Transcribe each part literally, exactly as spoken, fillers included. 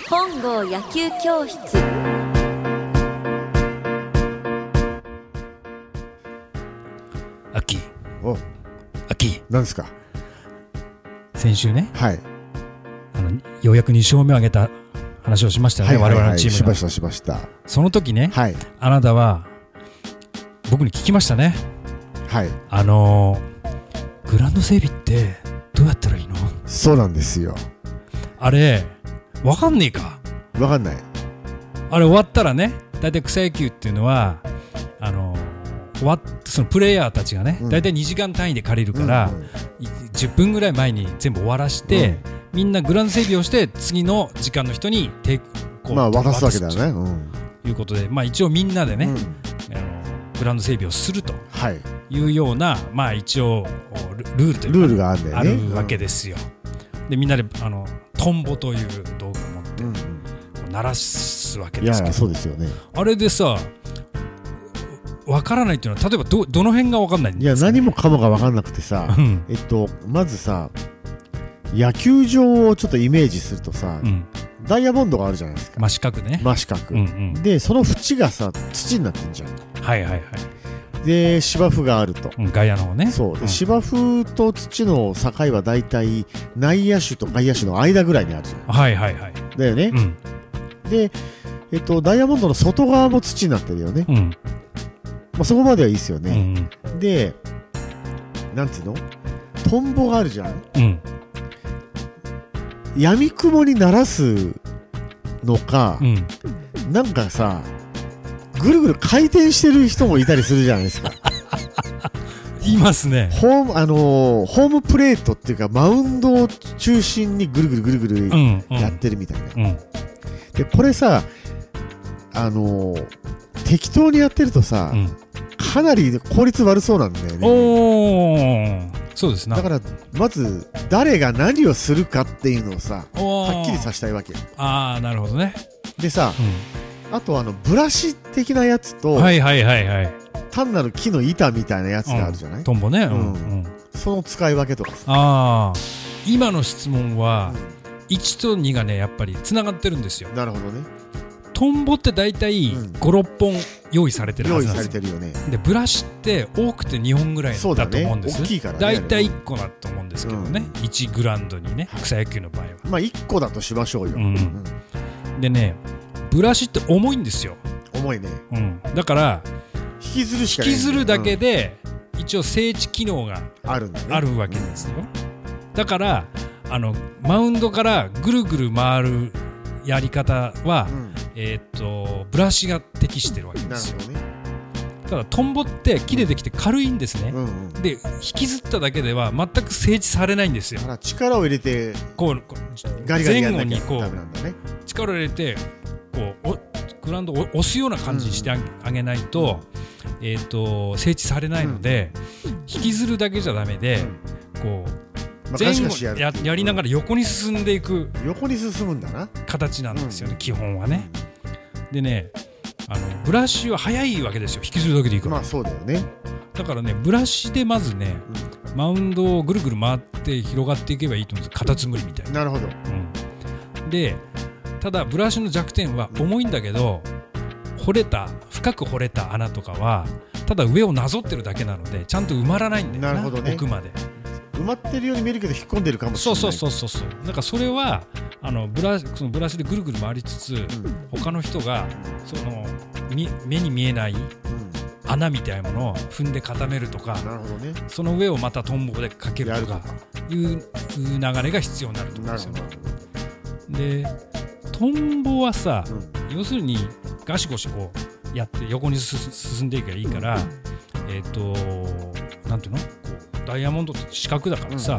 本郷野球教室。 アッキー、 お、 アッキー、 何ですか。 先週ね、 はい、 あのようやくに勝目を挙げた話をしましたよね、 はいはいはい、 我々のチームが。 しましたしました。 その時ね、 はいあなたは僕に聞きましたね。 はい、 あのー、グラウンド整備ってどうやったらいいの？ そうなんですよ。 あれわかんねえか。 わかんない。 あれ終わったらね、だいたい草野球っていうのはあのー、終わっそのプレイヤーたちがね、 うん、 だいたいにじかん単位で借りるから、うんうん、じゅっぷんぐらい前に全部終わらして、うん、みんなグラウンド整備をして次の時間の人にテこう、 まあ、渡すわけだよね、うん、 いうことで、まあ、一応みんなでね、うん、あのグラウンド整備をするというような、はい、まあ、一応ルールというか、 ルールがあるんだよね、 あるわけですよ、うん、でみんなであのトンボという道具を持って、うん、こう鳴らすわけですけど、 いやそうですよね。 あれでさ分からないっていうのは例えば ど, どの辺が分かんないんですか、ね、 いや何もかもが分かんなくてさ、うん、えっとまずさ野球場をちょっとイメージするとさ、うん、ダイヤモンドがあるじゃないですか。 真四角ね。 真四角、うんうん、でその縁がさ土になってんじゃん。 はいはいはい。 で芝生があると、 うん、外野の方ね。 そうで、うん、芝生と土の境はだいたい内野手と外野手の間ぐらいにあるじゃん。 はいはいはい。 だよね、うん、で、えっと、ダイヤモンドの外側も土になってるよね、うんまあ、そこまではいいですよね、うんうん、でなんていうのトンボがあるじゃん、うん、闇雲に鳴らすのか、うん、なんかさぐるぐる回転してる人もいたりするじゃないですかいますね。 ホーム、あのー、ホームプレートっていうかマウンドを中心にぐるぐるぐるぐるやってるみたいな、うんうん、でこれさあのー、適当にやってるとさ、うん、かなり効率悪そうなんだよね。 おー、そうですね。 だからまず誰が何をするかっていうのをさはっきりさせたいわけ。 ああなるほどね。 でさ、うん、あとあのブラシ的なやつと、 はいはいはいはい、単なる木の板みたいなやつがあるじゃない、 うん、トンボね、 うんうん、その使い分けとかさ。 あ今の質問は、うん、いちとにがねやっぱりつながってるんですよ。 なるほどね。 トンボってだいたいご、ろっぽん用意されてるはずなんですよ。 用意されてるよね。 でブラシって多くてにほんぐらいだと思うんです。 大きいからね。 だいたいいっこだと思うんですけどね、うん、いちグラウンドにね草野球の場合はまあいっこだとしましょうよ、 うんうん、でねブラシって重いんですよ。 重いね、 うん、だから引きずるしかない。 引きずるだけで、うん、一応整地機能があるんだね。あるわけですよ。だからあのマウンドからぐるぐる回るやり方は、うんえー、とブラシが適してるわけですよ。なるほどね。ただトンボって木でできて軽いんですね、うんうん、で引きずっただけでは全く整地されないんですよ。 だから力を入れてこうガリガリやんなきゃダメなんだね。 力を入れてこうおグラウンドを押すような感じにしてあげないと、うん、えー、と整地されないので、うん、引きずるだけじゃダメで、うん、こう前後 や, やりながら横に進んでいく横に進むんだな形なんですよね、うん、基本はね。でねあのブラシは速いわけですよ。引きずるだけでいいから。 まあそうだよね。 だからねブラシでまずね、うん、マウンドをぐるぐる回って広がっていけばいいと思うんです。カタツムリみたいな。 なるほど、 うん、でただブラシの弱点は重いんだけど掘れた深く掘れた穴とかはただ上をなぞってるだけなのでちゃんと埋まらないんだよな。 なるほどね。 奥まで埋まってるように見えるけど引っ込んでるかもしれない。 そうそうそうそう。だからそれはあのブラシ、そのブラシでぐるぐる回りつつ、うん、他の人がその目に見えない穴みたいなものを踏んで固めるとか、なるほどね、その上をまたトンボでかけるとかいう流れが必要になると思うんですよね。でトンボはさ、うん、要するにガシゴシこうやって横に進んでいけばいいから、うん、えっ、ー、となんていうのダイヤモンドって四角だからさ、うん、あ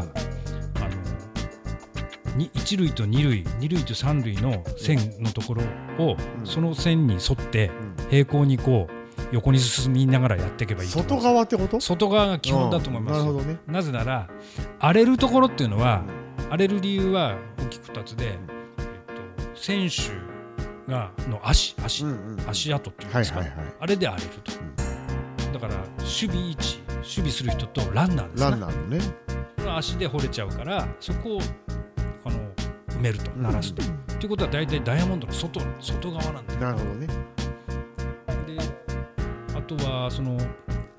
のに一塁と二塁二塁と三塁の線のところを、うん、その線に沿って平行にこう横に進みながらやっていけばいいと思う。 外側ってこと？ 外側が基本だと思いますよ。 なるほどね。 なぜなら荒れるところっていうのは、うん、荒れる理由は大きくふたつで、えっと、選手がの足足、うんうんうん、足跡っていうんですか、はいはいはい、あれで荒れると、うん、だから守備位置守備する人とランナーですね。 ランナーのね。 足で掘れちゃうからそこをあの埋めると鳴らすと、うん、っていうことは大体ダイヤモンドの 外, 外側なんだよ。 なるほどね。 であとはその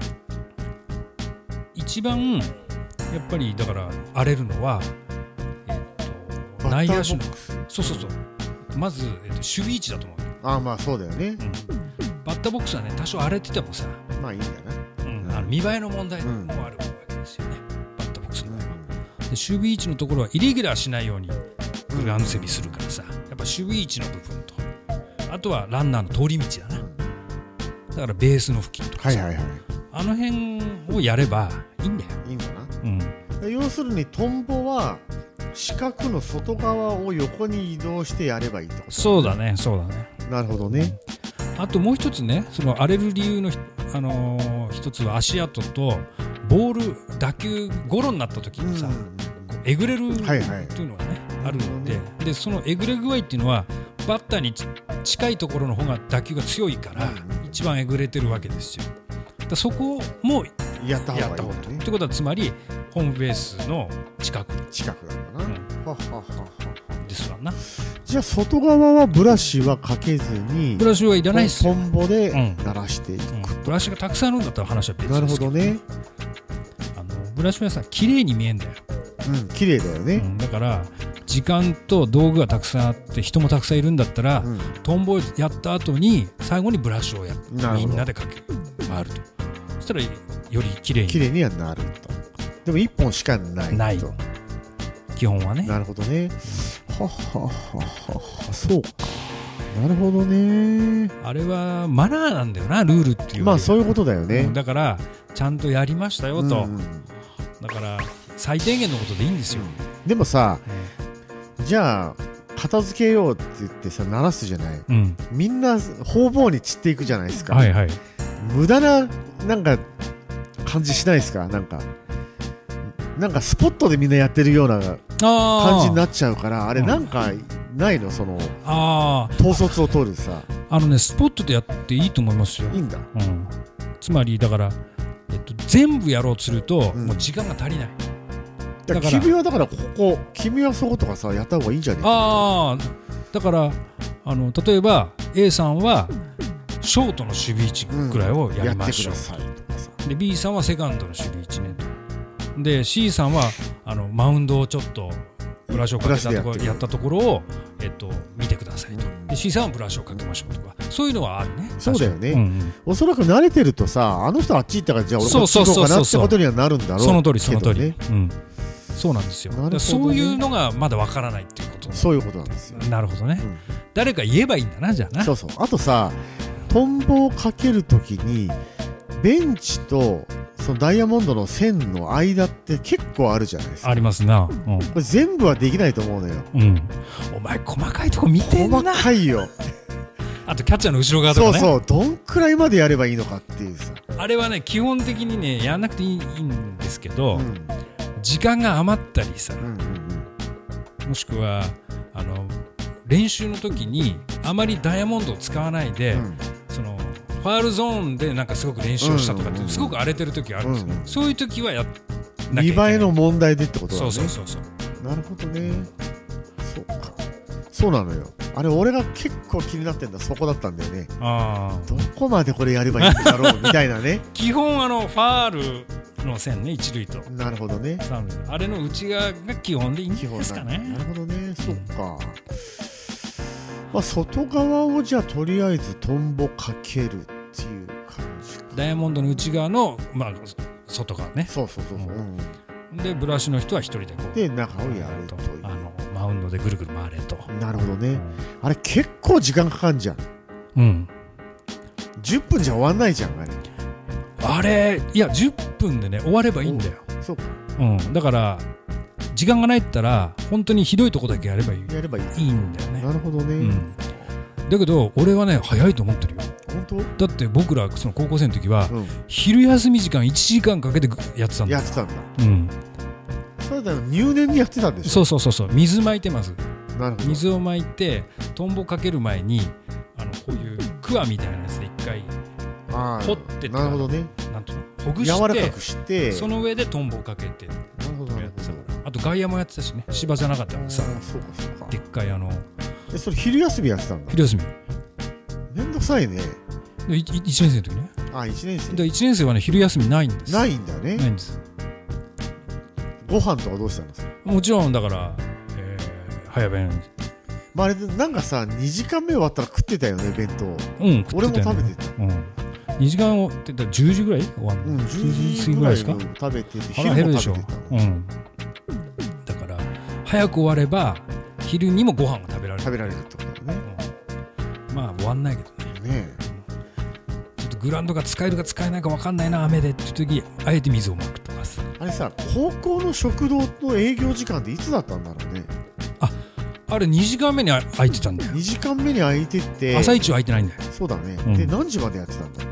一番やっぱりだから荒れるのは、えっと、内野手のそうそうそうまず、えっと、守備位置だと思う。 ああまあそうだよね、うん、 バッターボックスはね多少荒れててもさまあいいんだな、 うん、あの見栄えの問題もあるわけですよね、うん、バッターボックスの場合は。で守備位置のところはイレギュラーしないようにグラウンド整備するからさ、やっぱ守備位置の部分とあとはランナーの通り道だな。だからベースの付近とかさ、はいはいはい、あの辺をやればいいんだよ。 いいんだな、うん、要するにトンボは四角の外側を横に移動してやればいいってことだね。 そうだねそうだね。 なるほどね。 あともう一つね、その荒れる理由の、あのー、一つは足跡とボール打球ゴロになった時にさ、うん、こうえぐれるっていうのがね、はいはい、あるので、でそのえぐれ具合っていうのはバッターに近いところの方が打球が強いから一番えぐれてるわけですよ。だそこもやった方がいいんだね。 ってことはつまりホームベースの近く近くなんだな、うん、ははははですわな。 じゃあ外側はブラシはかけずにブラシはいらないですよ。 トンボで鳴らしていく、 うんうん、ブラシがたくさんあるんだったら話は別ですけど。 なるほどね。 あのブラシはさ綺麗に見えんだよ。 うん綺麗だよね、うん、 だから時間と道具がたくさんあって人もたくさんいるんだったら、うん、トンボをやった後に最後にブラシをやってみんなでかけ回ると、そしたらより綺麗に綺麗にはなると。でもいっぽんしかないとない基本はね。 なるほどね。はははははそうか。なるほどね。 あれはマナーなんだよな、ルールっていう。 まあそういうことだよね、 うん、だからちゃんとやりましたよと、うん、だから最低限のことでいいんですよ、 うん、でもさ、うん、じゃあ片付けようって言ってさ鳴らすじゃない、うん、みんな方々に散っていくじゃないですか、はいはい、無駄ななんか感じしないですか。なんかなんかスポットでみんなやってるような感じになっちゃうから、あれなんかないの、そのあ統率を取るさ。 あのねスポットでやっていいと思いますよ。 いいんだ、 うん、つまりだから、えっと、全部やろうとすると、うん、もう時間が足りない。 だから君はだからここ君はそことかさやった方がいいんじゃねえか。 ああだからあの例えば A さんはショートの守備位置くらいをやりましょう、うん、やってくださいとかさ。で B さんはセカンドの守備位置ねと。で C さんはあのマウンドをちょっとブラシをかけたところやったところを、えっと、見てくださいと。で C さんはブラシをかけましょうとか、そういうのはあるね。 そうだよね、うんうん、おそらく慣れてるとさあの人あっち行ったからじゃあ俺こっち行こうかなってことにはなるんだろうけどね。 その通りその通り、うん、そうなんですよ、ね、そういうのがまだわからないっていうこと。 そういうことなんですよ。 なるほどね、うん、誰か言えばいいんだなじゃあな。 そうそう。あとさトンボをかけるときにベンチとそのダイヤモンドの線の間って結構あるじゃないですか。 ありますな、うん、 これ全部はできないと思うのよ、 うん、お前細かいとこ見てんな。 細かいよあとキャッチャーの後ろ側とかね。 そうそうどんくらいまでやればいいのかっていうさ。 あれはね基本的にねやんなくていいんですけど、うん、時間が余ったりさ、うんうんうん、もしくはあの練習の時にあまりダイヤモンドを使わないで、うん、そのファウルゾーンでなんかすごく練習をしたとかってすごく荒れてる時があるんですよ、うんうん、そういう時はやっなきゃいけない。 見栄えの問題でってことだね。 そうそうそうそうなるほどね。そうかそうなのよ。あれ俺が結構気になってんだそこだったんだよね。あどこまでこれやればいいんだろうみたいなね基本あのファールの線ね一塁と。 なるほどね。 あれの内側が基本でいいんですかね。 なるほどね。そっか、まあ、外側をじゃあとりあえずトンボかけるっていう感じか。 ダイヤモンドの内側の、まあ、外側ね。 そうそうそうそう、 うん、でブラシの人は一人でこうで中をやるというあのマウンドでぐるぐる回れと。 なるほどね、うん、あれ結構時間かかんじゃん。うんじゅっぷんじゃ終わんないじゃんあれ。 あれいやじゅっぷんでね終わればいいんだよ。 そうか、 うん、だから時間がないったら本当にひどいとこだけやればいいやればいいいいんだよね。 なるほどね、うん、 だけど俺はね早いと思ってるよ。 本当？ だって僕らその高校生の時は、うん、昼休み時間いちじかんかけてやってたんだ。 やってたんだ。 うん。 そうだよ入念にやってたんでしょ。 そうそうそうそう水撒いてます。 なるほど。 水を撒いてトンボかける前にあのこういうクワみたいなやつで一回掘ってなるほどね。 なんていうのほぐして柔らかくしてその上でトンボをかけて。 なるほどやってたかあと外野もやってたしね、芝じゃなかったからさ、 そうかそうか。 でっかいあのえ、それ昼休みやってたんだ。 昼休みめんどくさいね。 でいいちねん生の時ね。 あ、いちねん生でいちねん生はね昼休みないんです。 ないんだね。 ないんです。 ご飯とかどうしたんですか。 もちろんだから、えー、早弁。 まああれでなんかさにじかんめ終わったら食ってたよね弁当。 うん食ってたよね。 俺も食べてた。 うん。にじかんをって言ったらじゅうじぐらい終わるの。 うん、じゅうじ過ぎぐらいですか。食べてて昼も食べてた。うん。だから早く終われば昼にもご飯が食べられる。 食べられるってことだね。 うん、まあ終わんないけどね。 ねえ。 ちょっとグラウンドが使えるか使えないか分かんないな雨でって時あえて水をまくとかさ。 あれさ高校の食堂の営業時間っていつだったんだろうね。 あ、あれにじかんめに空いてたんだよ。 にじかんめに空いてて朝一は空いてないんだよ。 そうだね、 うん、 で何時までやってたんだろう。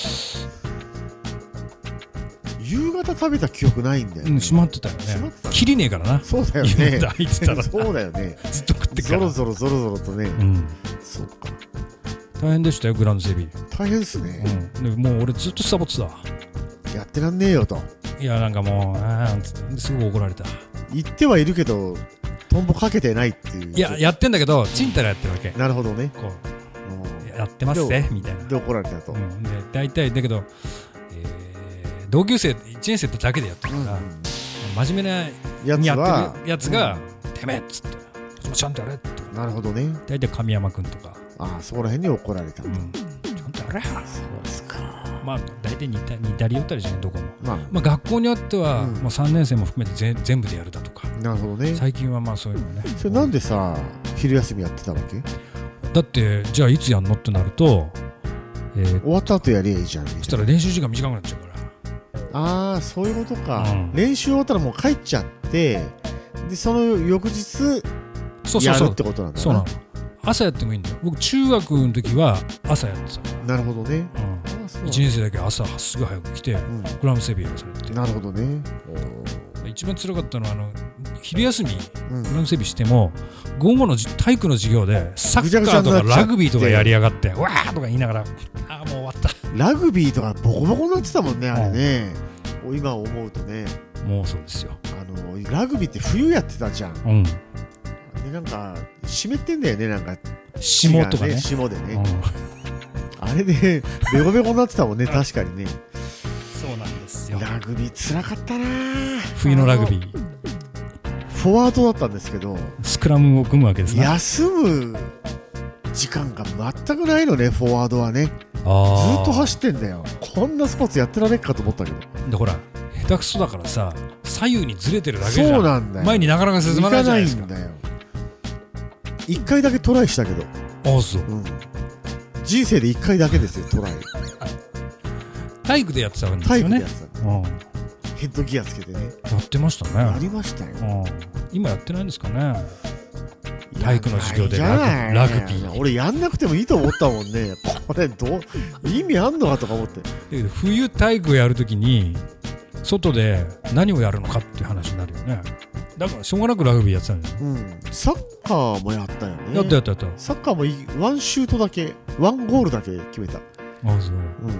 夕方食べた記憶ないんだよね。うん、 閉まってたよね。切りねえからな。 そうだよね。 空いてたらそうだよね。 ずっと食ってからゾロゾロゾロゾロとね、うん、そっか大変でしたよグラウンド整備。 大変ですね、 うん、でもう俺ずっとサボってた。 やってらんねえよと。 いやなんかもうあーんつってすぐ怒られた。 言ってはいるけどトンボかけてないっていう。 いややってんだけどちんたらやってるわけ。 なるほどね。こうやってますねみたいな。 で怒られたと、うん、 で大体だけど、えー、同級生いちねん生だけでやってるから、うん、真面目なやつやってるやつが、うん、てめえっつってちゃんとやれって。 なるほどね。 大体神山君とかああそこら辺に怒られたと、うん、 ちゃんとやれ。そうですか。 まあ大体似た似たり寄ったりじゃないどこも、まあ、まあ学校によっては、うん、もうさんねん生も含めてぜ全部でやるだとか。 なるほどね。 最近はまあそういうのね。 それなんでさ昼休みやってたわけ。 だってじゃあいつやんのってなると、 えー、終わった後やりゃいいじゃん。 そしたら練習時間短くなっちゃうから。 ああそういうことか、うん、練習終わったらもう帰っちゃってでその翌日やるってことなんだな。 そうなの。朝やってもいいんだよ。僕中学の時は朝やってたから。 なるほどね、 うん、いちねん生だけ朝すぐ早く来て、うん、グラウンド整備やらされて。 なるほどね。 一番辛かったのはあの昼休み、うん、グラウンド整備しても午後の体育の授業でサッカーとかラグビーとかやりやがってわーとか言いながらああもう終わった。 ラグビーとかボコボコになってたもんねあれね、うん、今思うとね。 もうそうですよ。 あのラグビーって冬やってたじゃん、うん、でなんか湿ってんだよねなんか霜とかね霜でね、うん、あれでベコベコになってたもんね確かにね。 そうなんですよ。 ラグビーつらかったな。 冬のラグビーフォワードだったんですけどスクラムを組むわけですね。 休む時間が全くないのねフォワードはね。あずっと走ってんだよ。こんなスポーツやってられっかと思ったけど。 でほら下手くそだからさ左右にずれてるだけじゃん。 そうなんだよ。 前になかなか進まないじゃないですか。 行かないんだよ。一回だけトライしたけど。 ああそう、うん、 人生で一回だけですよトライ。 体育でやってたんですよね。 体育でやってた、うん、ヘッドギアつけてねやってましたね。 やりましたよ、うん、 今やってないんですかね体育の授業でラグ、ラグビー。 俺やんなくてもいいと思ったもんねこれどう意味あんのかとか思って。 冬体育をやるときに外で何をやるのかっていう話になるよね。だからしょうがなくラグビーやってたんだよ、うん、 サッカーもやったよね。 やったやったやった。 サッカーもいいワンシュートだけワンゴールだけ決めた。 あそう、うん、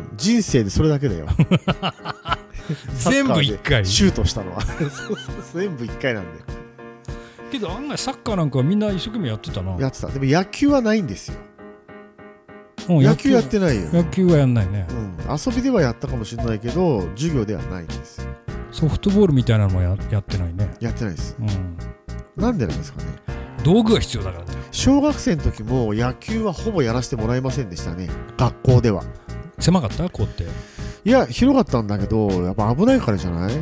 人生でそれだけだよ全部いっかいシュートしたのは全部いっかいなんで。 けど案外サッカーなんかはみんな一生懸命やってたな。 やってた。でも野球はないんですよ、うん、野球やってないよ。 野球はやんないね、 うん、遊びではやったかもしれないけど授業ではないんですよ。 ソフトボールみたいなのも や, やってないね。 やってないです、うん、なんでなんですかね。 道具が必要だからね。 小学生の時も野球はほぼやらせてもらえませんでしたね学校では。 狭かった校って。 いや広かったんだけどやっぱ危ないからじゃない、うん、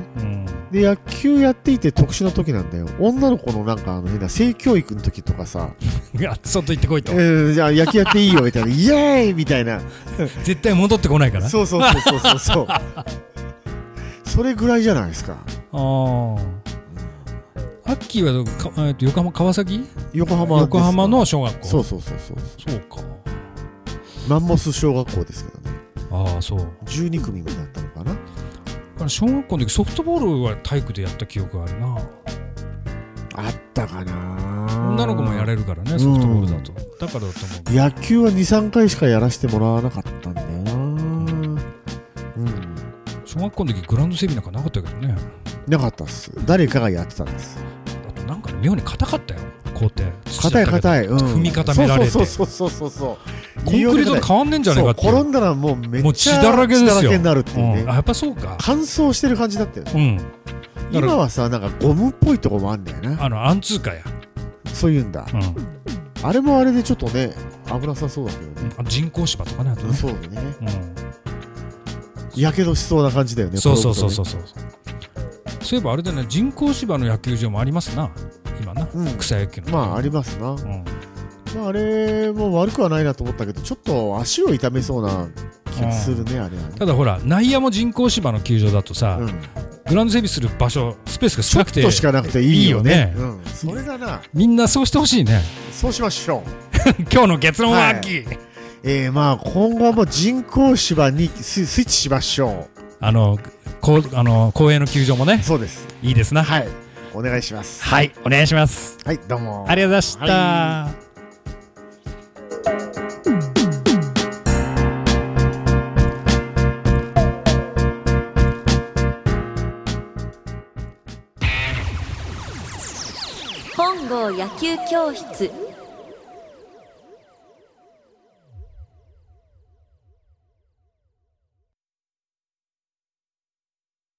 で野球やっていて特殊な時なんだよ。女の子のなんかあの変な性教育の時とかさいや外行ってこいと、 えー、じゃあ野球やっていいよみたいなイエーイみたいな絶対戻ってこないからそうそうそうそうそうそうそれぐらいじゃないですか。ああ、うん、 アッキーはか、えー、と横浜川崎横浜横浜の小学校。 そうそうそうそうそうか。 マンモス小学校ですけどね。 ああそうじゅうに組までだったのかな。 あ小学校の時ソフトボールは体育でやった記憶があるな。 あったかな。 女の子もやれるからねソフトボールだと、うん、だからだと思う。 野球は にさんかいしかやらせてもらわなかったんだよな、うん、 小学校の時グラウンド整備なんかなかったけどね。 なかったっす。誰かがやってたんです。 だってなんかね妙に硬かったよ工程。 硬い硬い、うん、 踏み固められてそうそうそうそうそうコンクリートと変わんねえんじゃねえかっていう。 転んだらもうめっちゃ血だらけですよ。 血だらけになるっていうね、 うん、あやっぱそうか。 乾燥してる感じだったよね、うん、今はさなんかゴムっぽいとこもあるんだよな。 あのアンツーカやそういうんだ、うん、あれもあれでちょっとね危なさそうだけどね、 うん、人工芝とかねあとね。 そうだね、やけどしそうな感じだよね。 そうそうそうそうそう。そういえばあれでね人工芝の野球場もありますな今な、うん、草野球の。 まあありますな、うん、まあ、あれも悪くはないなと思ったけどちょっと足を痛めそうな気がするね、うん、あれはね。 ただほら内野も人工芝の球場だとさ、うん、グラウンド整備する場所スペースが少なくてちょっとしかなくていいよね。 いいよね、 うん、それだな。 みんなそうしてほしいね。 そうしましょう今日の結論は秋、はい、 えー、まあ今後はもう人工芝にスイッチしましょう。 あのこうあの公営の球場もね。 そうです。 いいですな。 はい、お願いします。 はい、お願いします。 はい、どうもありがとうございました、はい本郷野球教室。